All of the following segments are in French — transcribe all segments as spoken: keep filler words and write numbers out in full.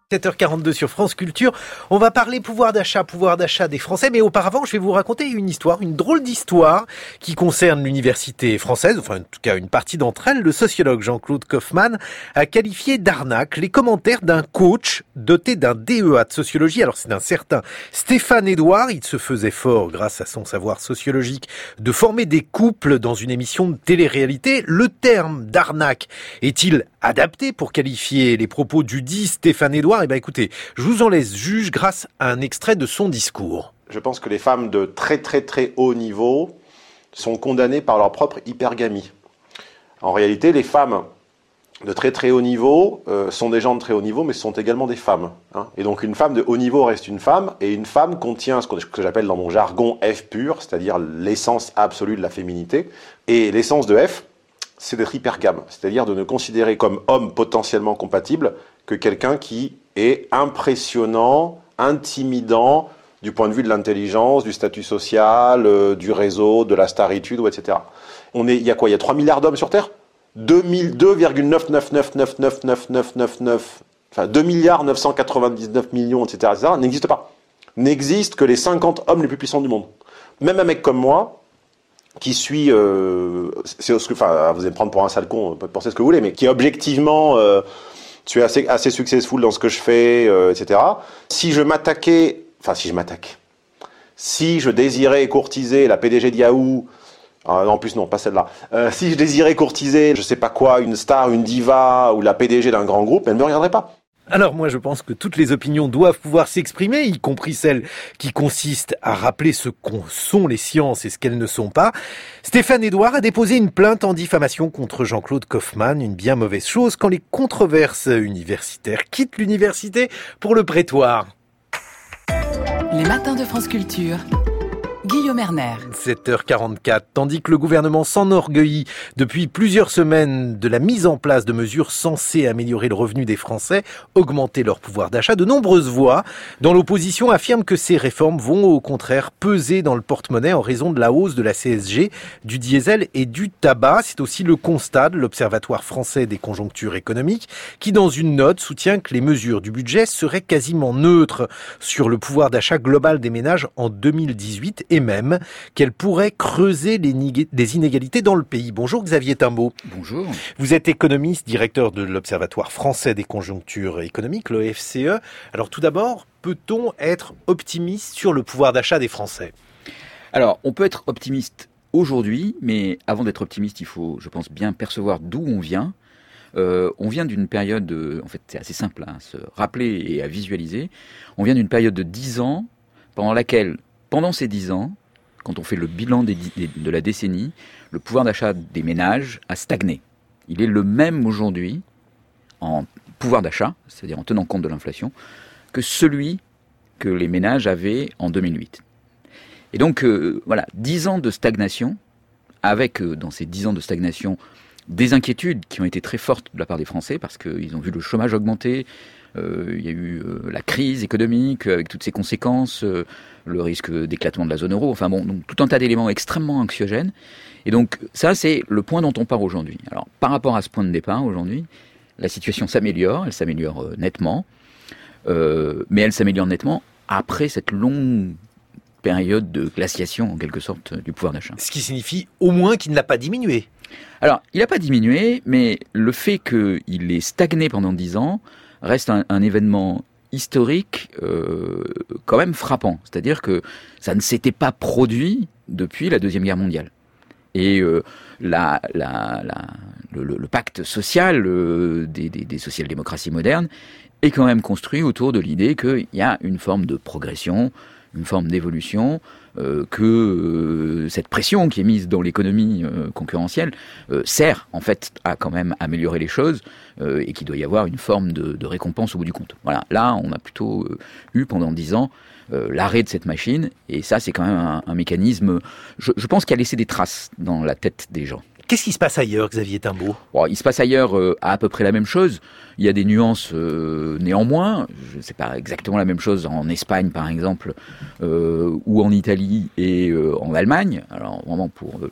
sept heures quarante-deux sur France Culture. On va parler pouvoir d'achat, pouvoir d'achat des Français. Mais auparavant, je vais vous raconter une histoire, une drôle d'histoire qui concerne l'université française, enfin en tout cas une partie d'entre elles. Le sociologue Jean-Claude Kaufmann a qualifié d'arnaque les commentaires d'un coach doté d'un D E A de sociologie. Alors c'est un certain Stéphane Edouard. Il se faisait fort, grâce à son savoir sociologique, de former des couples dans une émission de télé-réalité. Le terme d'arnaque est-il adapté pour qualifier les propos du dit Stéphane Edouard? Eh bien écoutez, je vous en laisse juge grâce à un extrait de son discours. Je pense que les femmes de très très très haut niveau sont condamnées par leur propre hypergamie. En réalité, les femmes de très très haut niveau euh, sont des gens de très haut niveau, mais ce sont également des femmes. Hein. Et donc une femme de haut niveau reste une femme, et une femme contient ce que j'appelle dans mon jargon F pur, c'est-à-dire l'essence absolue de la féminité. Et l'essence de F, c'est d'être hypergame, c'est-à-dire de ne considérer comme homme potentiellement compatible que quelqu'un qui est impressionnant, intimidant du point de vue de l'intelligence, du statut social, euh, du réseau, de la staritude, et cetera. On est, il y a quoi? Il y a trois milliards d'hommes sur Terre? deux virgule neuf neuf neuf neuf neuf neuf neuf neuf neuf, enfin deux milliards neuf cent quatre-vingt-dix-neuf millions, et cetera, et cetera, n'existe pas. N'existe que les cinquante hommes les plus puissants du monde. Même un mec comme moi, qui suit, euh, c'est, enfin, vous allez me prendre pour un sale con, pensez ce que vous voulez, mais qui objectivement, euh, suis assez, assez successful dans ce que je fais, euh, et cetera. Si je m'attaquais, enfin si je m'attaque, si je désirais courtiser la P D G de Yahoo, euh, non, en plus non, pas celle-là, euh, si je désirais courtiser, je sais pas quoi, une star, une diva, ou la P D G d'un grand groupe, elle ne me regarderait pas. Alors moi je pense que toutes les opinions doivent pouvoir s'exprimer, y compris celles qui consistent à rappeler ce qu'en sont les sciences et ce qu'elles ne sont pas. Stéphane Edouard a déposé une plainte en diffamation contre Jean-Claude Kaufmann, une bien mauvaise chose quand les controverses universitaires quittent l'université pour le prétoire. Les matins de France Culture. Guillaume Erner. sept heures quarante-quatre. Tandis que le gouvernement s'enorgueillit depuis plusieurs semaines de la mise en place de mesures censées améliorer le revenu des Français, augmenter leur pouvoir d'achat, de nombreuses voix dans l'opposition affirment que ces réformes vont au contraire peser dans le porte-monnaie en raison de la hausse de la C S G, du diesel et du tabac. C'est aussi le constat de l'Observatoire français des conjonctures économiques qui, dans une note, soutient que les mesures du budget seraient quasiment neutres sur le pouvoir d'achat global des ménages en deux mille dix-huit et même qu'elle pourrait creuser les inégalités dans le pays. Bonjour Xavier Timbaud. Bonjour. Vous êtes économiste, directeur de l'Observatoire français des conjonctures économiques, l'O F C E. Alors tout d'abord, peut-on être optimiste sur le pouvoir d'achat des Français? Alors, on peut être optimiste aujourd'hui, mais avant d'être optimiste, il faut, je pense, bien percevoir d'où on vient. Euh, on vient d'une période, euh, en fait c'est assez simple à se rappeler et à visualiser, on vient d'une période de dix ans pendant laquelle, pendant ces dix ans, quand on fait le bilan des, des, de la décennie, le pouvoir d'achat des ménages a stagné. Il est le même aujourd'hui, en pouvoir d'achat, c'est-à-dire en tenant compte de l'inflation, que celui que les ménages avaient en deux mille huit. Et donc, euh, voilà, dix ans de stagnation, avec, euh, dans ces dix ans de stagnation, des inquiétudes qui ont été très fortes de la part des Français, parce qu'ils ont vu le chômage augmenter. Euh, il y a eu euh, la crise économique avec toutes ses conséquences, euh, le risque d'éclatement de la zone euro, enfin bon, donc tout un tas d'éléments extrêmement anxiogènes. Et donc ça, c'est le point dont on part aujourd'hui. Alors par rapport à ce point de départ aujourd'hui, la situation s'améliore, elle s'améliore euh, nettement, euh, mais elle s'améliore nettement après cette longue période de glaciation en quelque sorte du pouvoir d'achat. Ce qui signifie au moins qu'il n'a pas diminué. Alors il n'a pas diminué, mais le fait qu'il ait stagné pendant dix ans reste un, un événement historique euh, quand même frappant. C'est-à-dire que ça ne s'était pas produit depuis la Deuxième Guerre mondiale. Et euh, la, la, la, le, le, le pacte social euh, des, des, des social-démocraties modernes est quand même construit autour de l'idée qu'il y a une forme de progression, une forme d'évolution, euh, que euh, cette pression qui est mise dans l'économie euh, concurrentielle euh, sert en fait à quand même améliorer les choses euh, et qu'il doit y avoir une forme de, de récompense au bout du compte. Voilà, là on a plutôt euh, eu pendant dix ans euh, l'arrêt de cette machine, et ça c'est quand même un, un mécanisme, je, je pense, qui a laissé des traces dans la tête des gens. Qu'est-ce qui se passe ailleurs, Xavier Timbaud ? Bon, il se passe ailleurs euh, à, à peu près la même chose. Il y a des nuances euh, néanmoins. Je sais pas exactement la même chose en Espagne, par exemple, euh, ou en Italie et euh, en Allemagne. Alors vraiment pour euh,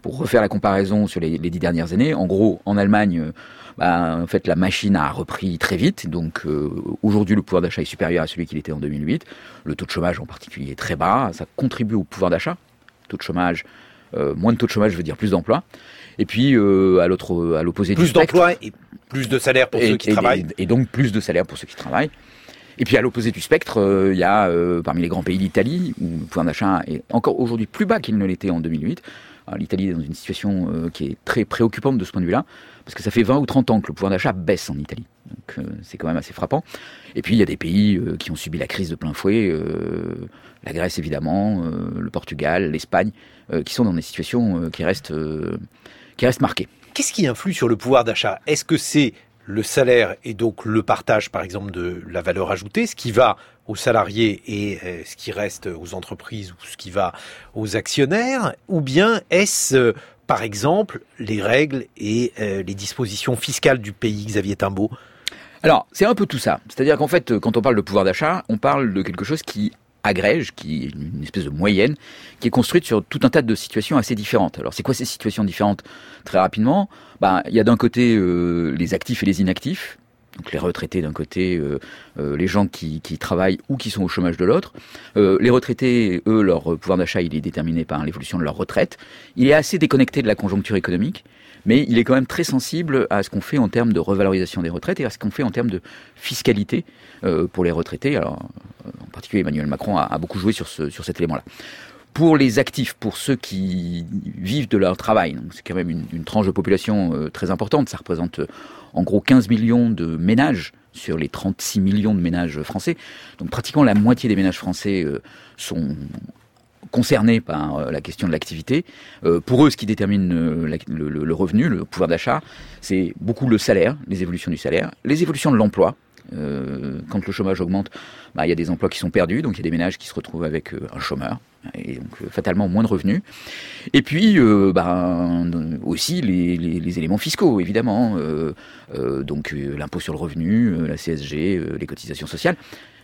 pour refaire la comparaison sur les, les dix dernières années, en gros, en Allemagne, euh, bah, en fait, la machine a repris très vite. Donc, euh, aujourd'hui, le pouvoir d'achat est supérieur à celui qu'il était en deux mille huit. Le taux de chômage, en particulier, est très bas. Ça contribue au pouvoir d'achat. Taux de chômage, euh, moins de taux de chômage veut dire plus d'emplois. Et puis, euh, à l'autre, à l'opposé du spectre, plus d'emplois et plus de salaire pour et, ceux qui et, travaillent. Et, et donc, plus de salaire pour ceux qui travaillent. Et puis à l'opposé du spectre, il euh, y a euh, parmi les grands pays l'Italie, où le pouvoir d'achat est encore aujourd'hui plus bas qu'il ne l'était en deux mille huit. Alors, l'Italie est dans une situation euh, qui est très préoccupante de ce point de vue-là, parce que ça fait vingt ou trente ans que le pouvoir d'achat baisse en Italie. Donc euh, c'est quand même assez frappant. Et puis il y a des pays euh, qui ont subi la crise de plein fouet, euh, la Grèce évidemment, euh, le Portugal, l'Espagne, euh, qui sont dans des situations euh, qui restent, euh, qui restent marquées. Qu'est-ce qui influe sur le pouvoir d'achat ? Est-ce que c'est le salaire et donc le partage, par exemple, de la valeur ajoutée, ce qui va aux salariés et euh, ce qui reste aux entreprises ou ce qui va aux actionnaires, ou bien est-ce, euh, par exemple, les règles et euh, les dispositions fiscales du pays, Xavier Timbaud ? Alors, c'est un peu tout ça. C'est-à-dire qu'en fait, quand on parle de pouvoir d'achat, on parle de quelque chose qui agrège, qui est une espèce de moyenne, qui est construite sur tout un tas de situations assez différentes. Alors, c'est quoi ces situations différentes ? Très rapidement, bah, il y a d'un côté euh, les actifs et les inactifs, donc les retraités d'un côté, euh, euh, les gens qui, qui travaillent ou qui sont au chômage de l'autre. Euh, les retraités, eux, leur pouvoir d'achat, il est déterminé par l'évolution de leur retraite. Il est assez déconnecté de la conjoncture économique, mais il est quand même très sensible à ce qu'on fait en termes de revalorisation des retraites et à ce qu'on fait en termes de fiscalité euh, pour les retraités. Alors, en particulier, Emmanuel Macron a, a beaucoup joué sur, ce, sur cet élément-là. Pour les actifs, pour ceux qui vivent de leur travail, donc c'est quand même une, une tranche de population euh, très importante. Ça représente euh, en gros quinze millions de ménages sur les trente-six millions de ménages français. Donc pratiquement la moitié des ménages français euh, sont concernés par euh, la question de l'activité. Euh, pour eux, ce qui détermine euh, la, le, le, le revenu, le pouvoir d'achat, c'est beaucoup le salaire, les évolutions du salaire, les évolutions de l'emploi. Euh, quand le chômage augmente, bah, il y a des emplois qui sont perdus, donc il y a des ménages qui se retrouvent avec euh, un chômeur, et donc euh, fatalement moins de revenus. Et puis euh, bah, aussi les, les, les éléments fiscaux, évidemment, euh, euh, donc euh, l'impôt sur le revenu, euh, la C S G, euh, les cotisations sociales,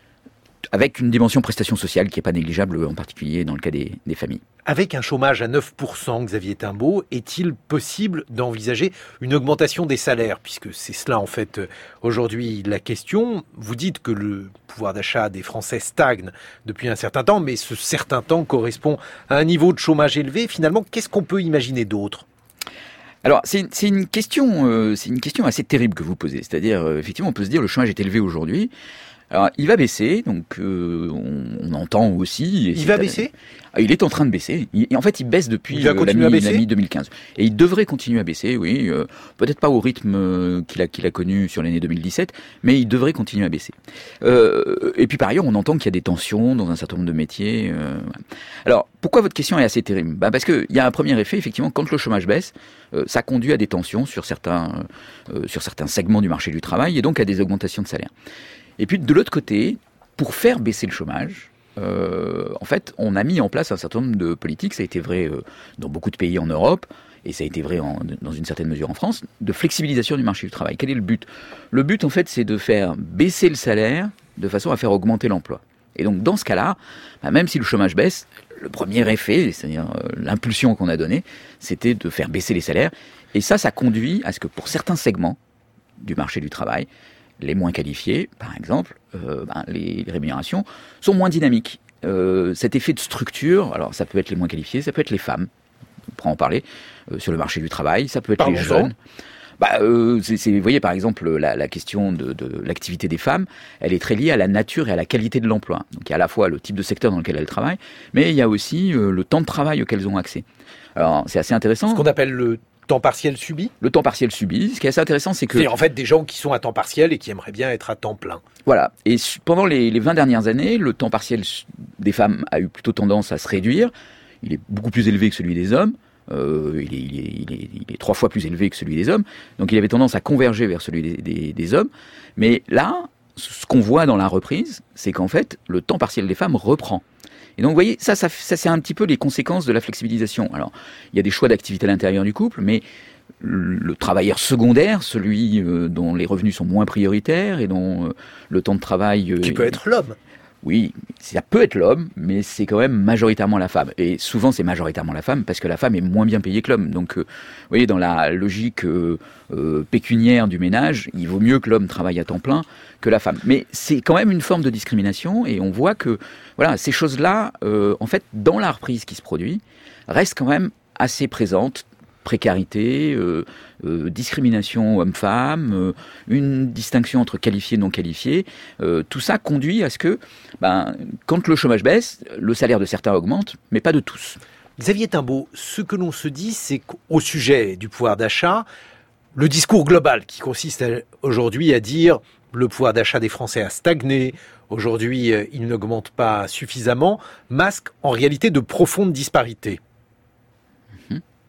avec une dimension prestation sociale qui n'est pas négligeable, en particulier dans le cas des, des familles. Avec un chômage à neuf pour cent, Xavier Timbaud, est-il possible d'envisager une augmentation des salaires ? Puisque c'est cela, en fait, aujourd'hui, la question. Vous dites que le pouvoir d'achat des Français stagne depuis un certain temps, mais ce certain temps correspond à un niveau de chômage élevé. Finalement, qu'est-ce qu'on peut imaginer d'autre ? Alors, c'est, c'est une question, euh, c'est une question assez terrible que vous posez. C'est-à-dire, euh, effectivement, on peut se dire le chômage est élevé aujourd'hui. Alors, il va baisser, donc euh, on, on entend aussi... Il va baisser ? Ah, il est en train de baisser. Il, en fait, il baisse depuis il va euh, la, mi, à baisser la mi deux mille quinze. Et il devrait continuer à baisser, oui. Euh, peut-être pas au rythme euh, qu'il a, qu'il a connu sur l'année deux mille dix-sept, mais il devrait continuer à baisser. Euh, et puis par ailleurs, on entend qu'il y a des tensions dans un certain nombre de métiers. Euh, Alors, pourquoi votre question est assez terrible ? Ben parce qu'il y a un premier effet, effectivement, quand le chômage baisse, euh, ça conduit à des tensions sur certains, euh, sur certains segments du marché du travail et donc à des augmentations de salaire. Et puis de l'autre côté, pour faire baisser le chômage, euh, en fait, on a mis en place un certain nombre de politiques. Ça a été vrai euh, dans beaucoup de pays en Europe, et ça a été vrai en, dans une certaine mesure en France, de flexibilisation du marché du travail. Quel est le but ? Le but, en fait, c'est de faire baisser le salaire de façon à faire augmenter l'emploi. Et donc, dans ce cas-là, bah, même si le chômage baisse, le premier effet, c'est-à-dire euh, l'impulsion qu'on a donnée, c'était de faire baisser les salaires. Et ça, ça conduit à ce que pour certains segments du marché du travail, les moins qualifiés, par exemple, euh, ben, les, les rémunérations sont moins dynamiques. Euh, cet effet de structure, alors ça peut être les moins qualifiés, ça peut être les femmes, on pourra en parler, euh, sur le marché du travail, ça peut être Parlons-en. les jeunes. Bah, euh, c'est, c'est, vous voyez, par exemple, la, la question de, de l'activité des femmes, elle est très liée à la nature et à la qualité de l'emploi. Donc il y a à la fois le type de secteur dans lequel elles travaillent, mais il y a aussi euh, le temps de travail auquel elles ont accès. Alors c'est assez intéressant. Ce qu'on appelle le temps partiel subi ? Le temps partiel subi. Ce qui est assez intéressant, c'est que... C'est en fait des gens qui sont à temps partiel et qui aimeraient bien être à temps plein. Voilà. Et pendant les, les vingt dernières années, le temps partiel des femmes a eu plutôt tendance à se réduire. Il est beaucoup plus élevé que celui des hommes. Euh, il, est, il, est, il, est, il est trois fois plus élevé que celui des hommes. Donc il avait tendance à converger vers celui des, des, des hommes. Mais là, ce qu'on voit dans la reprise, c'est qu'en fait, le temps partiel des femmes reprend. Et donc, vous voyez, ça, ça, ça, c'est un petit peu les conséquences de la flexibilisation. Alors, il y a des choix d'activité à l'intérieur du couple, mais le, le travailleur secondaire, celui euh, dont les revenus sont moins prioritaires et dont euh, le temps de travail... Euh, Qui peut être l'homme. Oui, ça peut être l'homme, mais c'est quand même majoritairement la femme. Et souvent, c'est majoritairement la femme parce que la femme est moins bien payée que l'homme. Donc, euh, vous voyez, dans la logique euh, euh, pécuniaire du ménage, il vaut mieux que l'homme travaille à temps plein que la femme. Mais c'est quand même une forme de discrimination et on voit que voilà, ces choses-là, euh, en fait, dans la reprise qui se produit, restent quand même assez présentes. Précarité, euh, euh, discrimination homme-femme, euh, une distinction entre qualifiés et non qualifiés, euh, tout ça conduit à ce que, ben, quand le chômage baisse, le salaire de certains augmente, mais pas de tous. Xavier Timbaud, ce que l'on se dit, c'est qu'au sujet du pouvoir d'achat, le discours global qui consiste à, aujourd'hui à dire le pouvoir d'achat des Français a stagné, aujourd'hui euh, il n'augmente pas suffisamment, masque en réalité de profondes disparités. Lesquels ?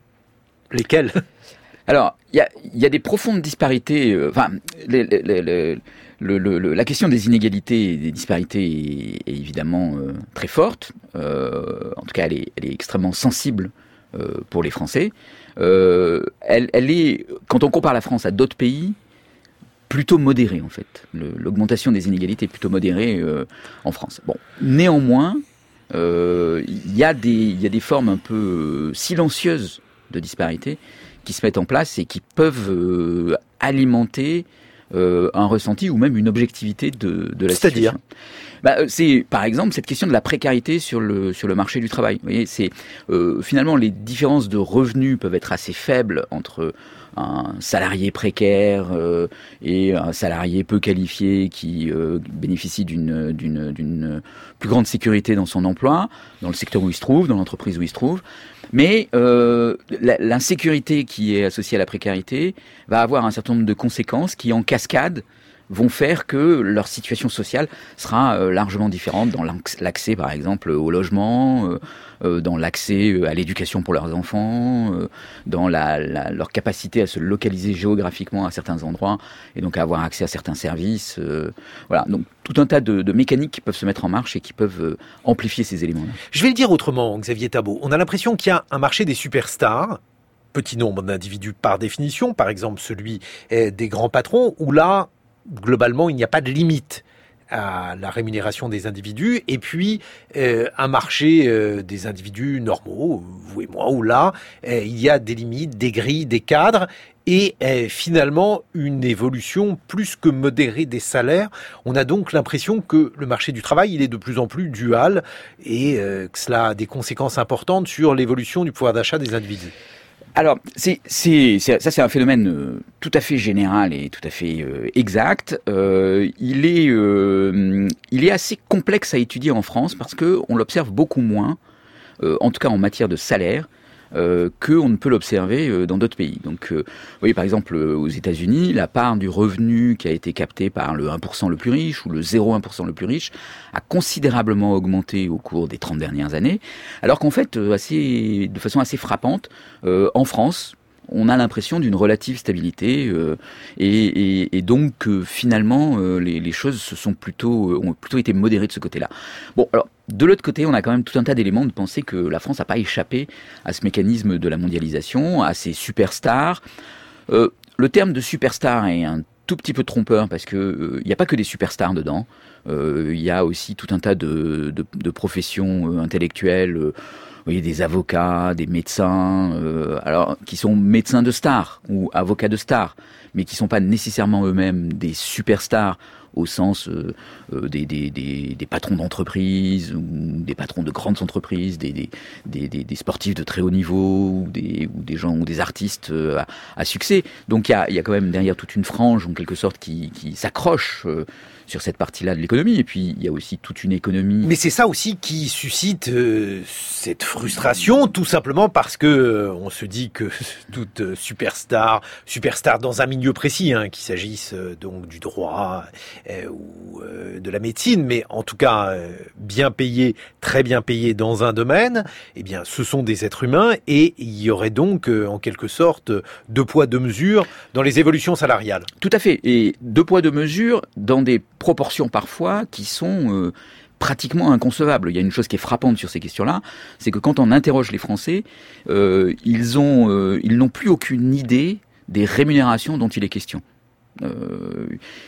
Alors, il y a, y a des profondes disparités. Euh, enfin, les, les, les, les, le, le, la question des inégalités et des disparités est, est évidemment euh, très forte. Euh, en tout cas, elle est, elle est extrêmement sensible euh, pour les Français. Euh, elle, elle est, quand on compare la France à d'autres pays, plutôt modérée en fait. Le, l'augmentation des inégalités est plutôt modérée euh, en France. Bon, néanmoins, il euh, y a des, il y a des formes un peu euh, silencieuses de disparités qui se mettent en place et qui peuvent euh, alimenter euh, un ressenti ou même une objectivité de, de la C'est-à-dire situation. Bah, c'est par exemple cette question de la précarité sur le sur le marché du travail. Vous voyez, c'est euh, finalement les différences de revenus peuvent être assez faibles entre un salarié précaire euh, et un salarié peu qualifié qui euh, bénéficie d'une, d'une, d'une plus grande sécurité dans son emploi, dans le secteur où il se trouve, dans l'entreprise où il se trouve. Mais euh, la, l'insécurité qui est associée à la précarité va avoir un certain nombre de conséquences qui, en cascade, vont faire que leur situation sociale sera euh, largement différente dans l'accès, par exemple, au logement, euh, euh, dans l'accès à l'éducation pour leurs enfants, euh, dans la, la, leur capacité à se localiser géographiquement à certains endroits et donc à avoir accès à certains services. Euh, voilà, donc tout un tas de, de mécaniques qui peuvent se mettre en marche et qui peuvent euh, amplifier ces éléments-là. Je vais le dire autrement, Xavier Timbaud. On a l'impression qu'il y a un marché des superstars, petit nombre d'individus par définition, par exemple celui des grands patrons, où là, globalement, il n'y a pas de limite à la rémunération des individus, et puis euh, un marché euh, des individus normaux, vous et moi, où là, euh, il y a des limites, des grilles, des cadres, et euh, finalement une évolution plus que modérée des salaires. On a donc l'impression que le marché du travail, il est de plus en plus dual, et euh, que cela a des conséquences importantes sur l'évolution du pouvoir d'achat des individus. Alors, c'est, c'est, c'est, ça c'est un phénomène euh, tout à fait général et tout à fait euh, exact. Euh, il est, euh, il est assez complexe à étudier en France parce que on l'observe beaucoup moins, euh, en tout cas en matière de salaire, euh, qu'on ne peut l'observer euh, dans d'autres pays. Donc, euh, vous voyez par exemple euh, aux États-Unis, la part du revenu qui a été capté par le un pour cent le plus riche ou le zéro virgule un pour cent le plus riche a considérablement augmenté au cours des trente dernières années, alors qu'en fait, euh, assez, de façon assez frappante, euh, en France, on a l'impression d'une relative stabilité euh, et, et, et donc euh, finalement euh, les, les choses se sont plutôt euh, ont plutôt été modérées de ce côté-là. Bon, alors de l'autre côté, on a quand même tout un tas d'éléments de penser que la France n'a pas échappé à ce mécanisme de la mondialisation, à ces superstars. Euh, le terme de superstar est un tout petit peu trompeur parce que il euh, n'y a pas que des superstars dedans. Il euh, y a aussi tout un tas de, de, de professions euh, intellectuelles. Euh, Vous voyez, des avocats, des médecins, euh, alors qui sont médecins de stars ou avocats de stars, mais qui sont pas nécessairement eux-mêmes des superstars au sens euh, euh, des, des, des, des patrons d'entreprise ou des patrons de grandes entreprises, des, des, des, des sportifs de très haut niveau ou des, ou des gens ou des artistes euh, à, à succès. Donc il y a, y a quand même derrière toute une frange en quelque sorte qui, qui s'accroche euh, sur cette partie-là de l'économie. Et puis, il y a aussi toute une économie... Mais c'est ça aussi qui suscite euh, cette frustration, tout simplement parce que euh, on se dit que toute euh, superstar, superstar dans un milieu précis, hein, qu'il s'agisse euh, donc du droit euh, ou euh, de la médecine, mais en tout cas euh, bien payé, très bien payé dans un domaine, eh bien, ce sont des êtres humains et il y aurait donc, euh, en quelque sorte, deux poids, deux mesures dans les évolutions salariales. Tout à fait. Et deux poids, deux mesures dans des proportions parfois qui sont euh, pratiquement inconcevables. Il y a une chose qui est frappante sur ces questions-là, c'est que quand on interroge les Français, euh, ils ont, euh, ils n'ont plus aucune idée des rémunérations dont il est question. Euh,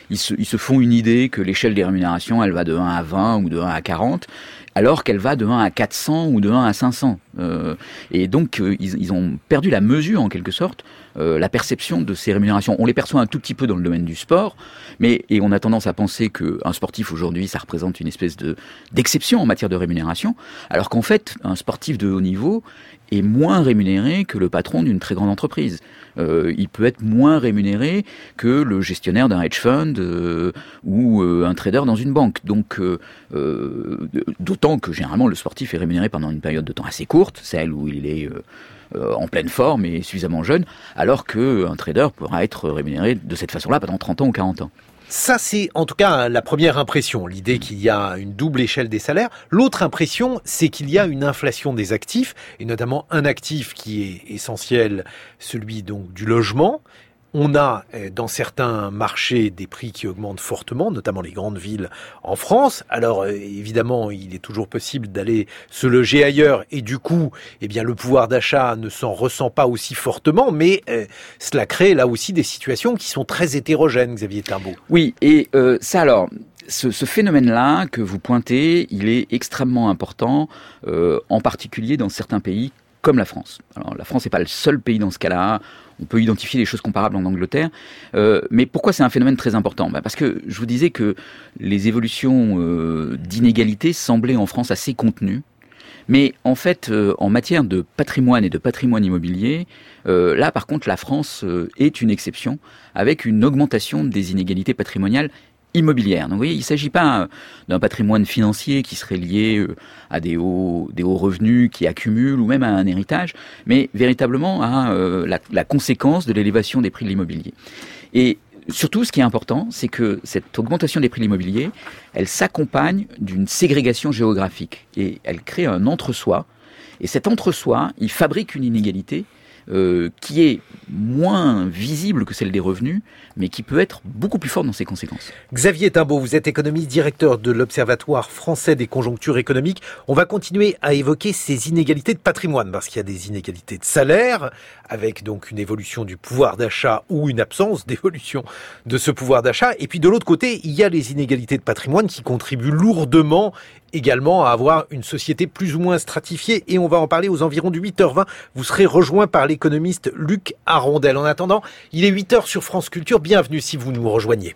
ils se, ils se font une idée que l'échelle des rémunérations, elle va de un à vingt ou de un à quarante, alors qu'elle va de un à quatre cents ou de un à cinq cents. Euh, et donc, euh, ils, ils ont perdu la mesure, en quelque sorte, euh, la perception de ces rémunérations. On les perçoit un tout petit peu dans le domaine du sport, mais et on a tendance à penser qu'un sportif, aujourd'hui, ça représente une espèce de d'exception en matière de rémunération, alors qu'en fait, un sportif de haut niveau est moins rémunéré que le patron d'une très grande entreprise. Euh, il peut être moins rémunéré que le gestionnaire d'un hedge fund euh, ou euh, un trader dans une banque. Donc, euh, euh, d'autant que généralement le sportif est rémunéré pendant une période de temps assez courte, celle où il est euh, euh, en pleine forme et suffisamment jeune, alors qu'un trader pourra être rémunéré de cette façon-là pendant trente ans ou quarante ans. Ça, c'est en tout cas la première impression, l'idée qu'il y a une double échelle des salaires. L'autre impression, c'est qu'il y a une inflation des actifs, et notamment un actif qui est essentiel, celui donc du logement. On a dans certains marchés des prix qui augmentent fortement, notamment les grandes villes en France. Alors évidemment, il est toujours possible d'aller se loger ailleurs et du coup, eh bien le pouvoir d'achat ne s'en ressent pas aussi fortement, mais euh, cela crée là aussi des situations qui sont très hétérogènes, Xavier Timbaud. Oui, et euh, ça alors, ce, ce phénomène-là que vous pointez, il est extrêmement important, euh, en particulier dans certains pays comme la France. Alors la France n'est pas le seul pays dans ce cas-là. On peut identifier des choses comparables en Angleterre. Euh, mais pourquoi c'est un phénomène très important ? Ben parce que je vous disais que les évolutions euh, d'inégalité semblaient en France assez contenues. Mais en fait, euh, en matière de patrimoine et de patrimoine immobilier, euh, là par contre la France euh, est une exception, avec une augmentation des inégalités patrimoniales immobilière. Donc vous voyez, il ne s'agit pas d'un patrimoine financier qui serait lié à des hauts, des hauts revenus qui accumulent ou même à un héritage, mais véritablement à euh, la, la conséquence de l'élévation des prix de l'immobilier. Et surtout, ce qui est important, c'est que cette augmentation des prix de l'immobilier, elle s'accompagne d'une ségrégation géographique et elle crée un entre-soi. Et cet entre-soi, il fabrique une inégalité Euh, qui est moins visible que celle des revenus, mais qui peut être beaucoup plus forte dans ses conséquences. Xavier Timbaud, vous êtes économiste, directeur de l'Observatoire français des conjonctures économiques. On va continuer à évoquer ces inégalités de patrimoine, parce qu'il y a des inégalités de salaire, avec donc une évolution du pouvoir d'achat ou une absence d'évolution de ce pouvoir d'achat. Et puis de l'autre côté, il y a les inégalités de patrimoine qui contribuent lourdement également à avoir une société plus ou moins stratifiée. Et on va en parler aux environs de huit heures vingt. Vous serez rejoint par l'économiste Luc Arondel. En attendant, il est huit heures sur France Culture. Bienvenue si vous nous rejoignez.